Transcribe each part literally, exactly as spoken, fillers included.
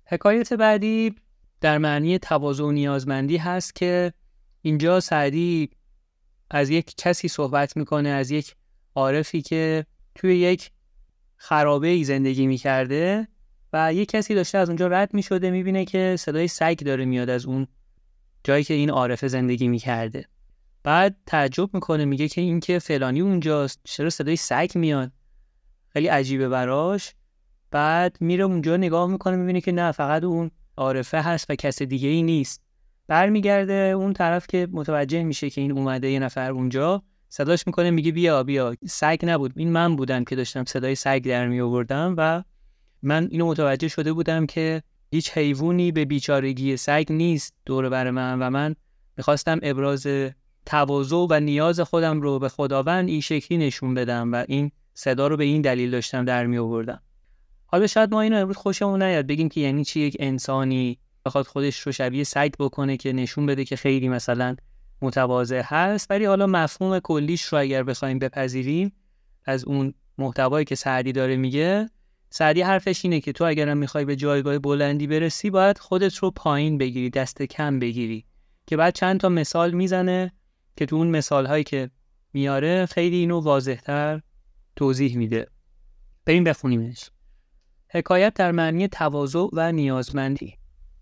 حکایت بعدی در معنی تواضع و نیازمندی هست که اینجا سعدی از یک کسی صحبت میکنه، از یک عارفی که توی یک خرابه‌ای زندگی میکرده و یک کسی داشته از اونجا رد میشده، میبینه که صدای سگ داره میاد از اون جایی که این عارف زندگی میکرده. بعد تعجب میکنه، میگه که این که فلانی اونجاست، چرا صدای سگ میاد؟ خیلی عجیبه براش. بعد میره اونجا نگاه میکنه، میبینه که نه، فقط اون عارفه هست و کس دیگه ای نیست. برمیگرده اون طرف که متوجه میشه که این اومده یه نفر اونجا، صداش میکنه، میگه بیا بیا، سگ نبود، این من بودم که داشتم صدای سگ در می آوردم و من اینو متوجه شده بودم که هیچ حیوانی به بیچارگی سگ نیست دور بر من و من میخواستم ابراز تواضع و نیاز خودم رو به خداوند این شکلی نشون بدم و این صدا رو به این دلیل داشتم در می آوردم. حالا شاید ما اینو امروز خوشمون نیاد بگیم که یعنی چی یک انسانی بخواد خودش رو شبیه سگ بکنه که نشون بده که خیلی مثلا متواضع هست، ولی حالا مفهوم کلیش رو اگر بخوایم بپذیریم از اون محتوایی که سعدی داره میگه، سعدی حرفش اینه که تو اگرم میخوای به جایگاه بلندی برسی باید خودت رو پایین بگیری، دست کم بگیری، که بعد چند تا مثال میزنه که تو اون مثالهایی که میاره خیلی اینو واضح‌تر توضیح میده. بریم بخونیمش. حکایت در معنی تواضع و نیازمندی.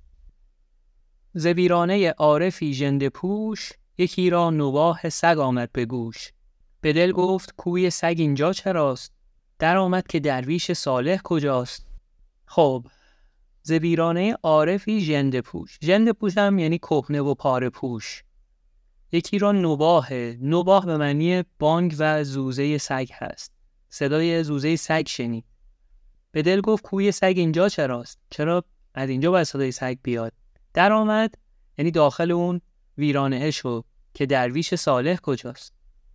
ز ویرانه عارفی ژنده پوش، یکی را نواح سگ آمد به گوش. به دل گفت کوی سگ اینجا چراست، در آمد که درویش صالح کجاست. خب، ز ویرانه عارفی ژنده پوش. ژنده پوش هم یعنی کهنه و پاره پوش. یکی را نواح، نواح به معنی بانگ و زوزه سگ هست. صدای زوزه سگ شنید. به دل گفت کوی سگ اینجا چراست، چرا از اینجا باید صدای سگ بیاد. در آمد یعنی داخل اون ویرانه شو که درویش صالح کجاست.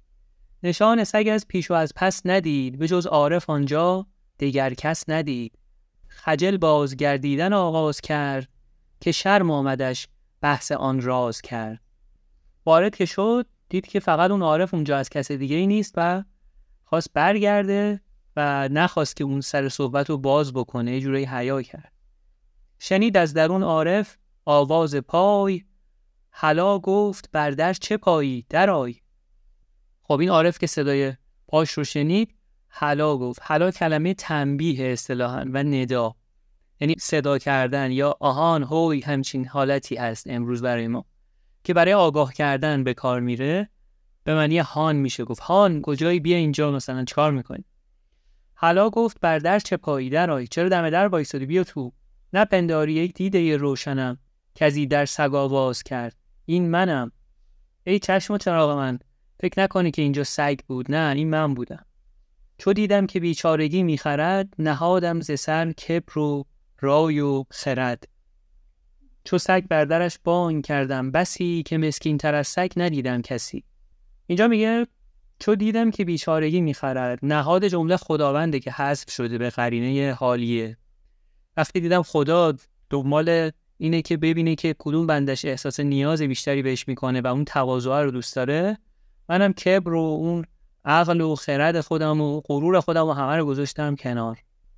نشان سگ از پیش و از پس ندید، به جز عارف آنجا دیگر کس ندید. خجل بازگردیدن آغاز کرد، که شرم آمدش بحث آن راز کرد. وارد که شد دید که فقط اون عارف اونجا، از کس دیگه ای نیست و خواست برگرده و نخواست که اون سر صحبت رو باز بکنه، یه جوری حیا کرد. شنید از درون عارف آواز پای، هلا گفت بر در چه پایی درآی. خب این عارف که صدای پاش رو شنید هلا گفت. هلا کلمه تنبیه اصطلاحاً و ندا، یعنی صدا کردن یا آهان هوی، همچین حالتی هست امروز برای ما که برای آگاه کردن به کار میره. به معنی هان میشه گفت هان کجایی، بیا اینجا، مثلا چیکار میکنی. هلا گفت بر در چه پایی درآی، چرا دم در وایسادی، بیا تو. نپنداری یک دیده روشنم، کزی در سگ آواز کرد این منم. ای چشم و چراغ من، فکر نکنی که اینجا سگ بود، نه این من بودم. چو دیدم که بیچارگی میخرد، نهادم ز سر کبر و رای و خرد. چو سگ بر درش بانگ کردم بسی، که مسکین تر از سگ ندیدم کسی. اینجا میگه چو دیدم که بیچارگی میخرد، نهاد جمله خداونده که حذف شده به قرینه حالیه. وقتی دیدم خدا دنبال اینه که ببینه که کدوم بندش احساس نیاز بیشتری بهش میکنه و اون تواضع رو دوست داره، منم کبر و اون عقل و خرد خودم و غرور خودم و همه رو گذاشتم کنار.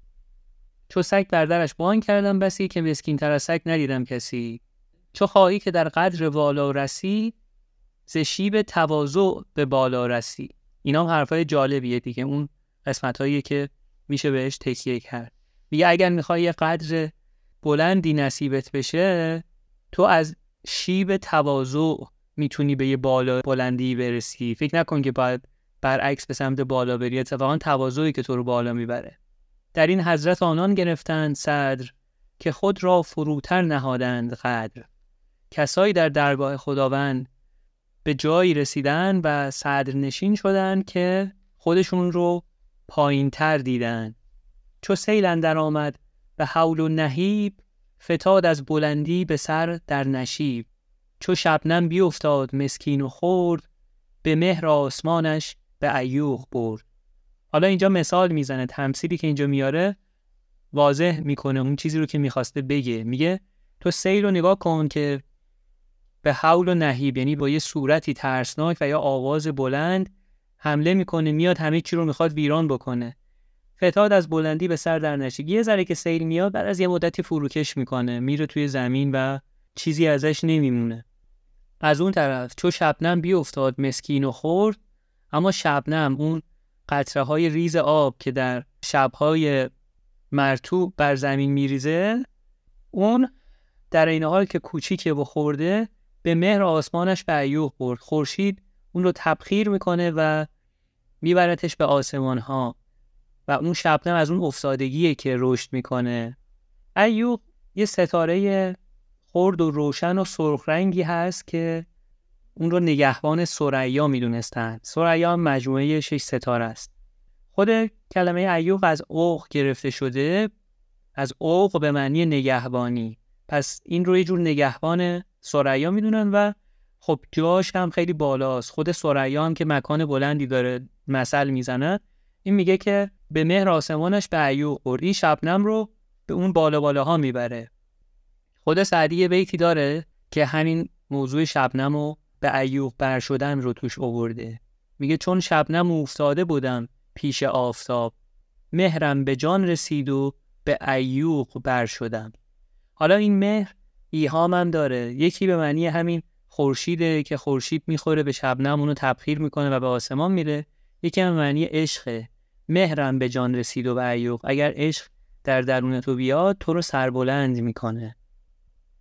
چو سگ بر درش بانگ کردم بسی، که مسکین تر از سگ ندیدم کسی. چو خواهی که در قدر والا رسی، ز شیب تواضع به بالا رسی. اینا هم حرفای جالبیه دیگه، اون قسمتایی که میشه بهش تکیه کرد. میگه اگر میخوای یه قدر بلندی نصیبت بشه، تو از شیب تواضع میتونی به یه بالا بلندی برسی. فکر نکن که باید برعکس به سمت بالا بری، اتفاقا تواضعی که تو رو بالا میبره. در این حضرت آنان گرفتند صدر، که خود را فروتر نهادند قدر. کسایی در درگاه خداوند به جایی رسیدن و صدر نشین شدن که خودشون رو پایین تر دیدن. چو سیل اندر آمد به حول و نهیب، فتاد از بلندی به سر در نشیب. چو شبنم بیفتاد مسکین و خورد، به مهر آسمانش به ایوغ برد. حالا اینجا مثال میزنه، تمثیلی که اینجا میاره واضح میکنه اون چیزی رو که میخواسته بگه. میگه تو سیل رو نگاه کن که به حول و نهیب، یعنی با یه صورتی ترسناک و یا آواز بلند حمله میکنه، میاد همه چی رو میخواد ویران بکنه. فتاد از بلندی به سر در نشید. یه ذره که سیل میاد بعد از یه مدتی فروکش میکنه، میره توی زمین و چیزی ازش نمیمونه. از اون طرف چو شبنم بی افتاد مسکین و خورد، اما شبنم اون قطره های ریز آب که در شبهای مرطوب بر زمین میریزه، اون در این حال که کوچیکه و خورده به مهر آسمانش به ایوب برد. خورشید اون رو تبخیر میکنه و میبرتش به آسمان ها و اون شبنم از اون افتادگیه که رشد میکنه. ایوب یه ستاره خرد و روشن و سرخ رنگی هست که اون رو نگهبان ثریا میدونستن. ثریا مجموعه شش ستاره است. خود کلمه ایوب از اوق گرفته شده، از اوق به معنی نگهبانی. پس این رو یه جور نگهبان ثریا میدونن و خب جاش هم خیلی بالاست. خود ثریا هم که مکان بلندی داره مثل میزنه، این میگه که به مهر آسمانش به ایوب برد. این شبنم رو به اون بالا بالاها میبره. خود سعدی یه بیتی داره که همین موضوع شبنم و به ایوب بر شدن رو توش آورده. میگه چون شبنم افتاده بودم پیش آفتاب، مهرم به جان رسید و به ایوب بر شدم. حالا این مهر ایهامم داره. یکی به معنی همین خورشیده که خورشید میخوره به شبنم، اونو تبخیر میکنه و به آسمان میره. یکی هم به معنی عشقه. مهرم به جان رسید و به ایوب، اگر عشق در درون تو بیاد تو رو سربلند میکنه.